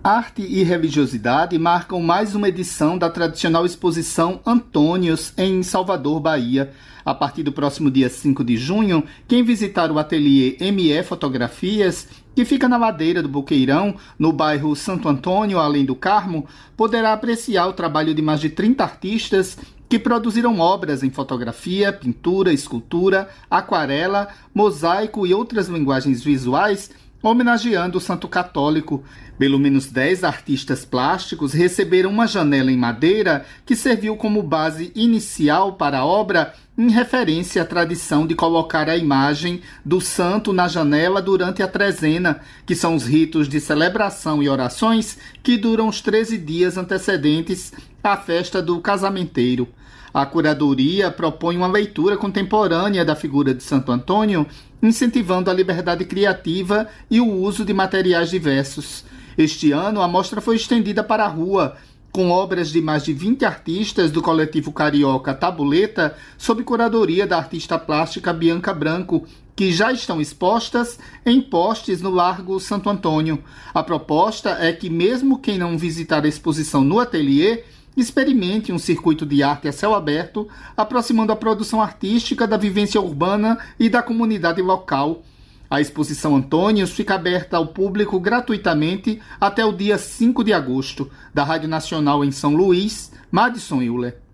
Arte e religiosidade marcam mais uma edição da tradicional exposição Antônios, em Salvador, Bahia. A partir do próximo dia 5 de junho, quem visitar o ateliê ME Fotografias, que fica na ladeira do Boqueirão, no bairro Santo Antônio, além do Carmo, poderá apreciar o trabalho de mais de 30 artistas que produziram obras em fotografia, pintura, escultura, aquarela, mosaico e outras linguagens visuais, homenageando o santo católico. Pelo menos 10 artistas plásticos receberam uma janela em madeira que serviu como base inicial para a obra, em referência à tradição de colocar a imagem do santo na janela durante a trezena, que são os ritos de celebração e orações que duram os 13 dias antecedentes à festa do casamenteiro. A curadoria propõe uma leitura contemporânea da figura de Santo Antônio, incentivando a liberdade criativa e o uso de materiais diversos. Este ano, a mostra foi estendida para a rua, com obras de mais de 20 artistas do coletivo carioca Tabuleta, sob curadoria da artista plástica Bianca Branco, que já estão expostas em postes no Largo Santo Antônio. A proposta é que mesmo quem não visitar a exposição no ateliê, experimente um circuito de arte a céu aberto, aproximando a produção artística da vivência urbana e da comunidade local. A exposição Antônios fica aberta ao público gratuitamente até o dia 5 de agosto. Da Rádio Nacional em São Luís, Madison Euler.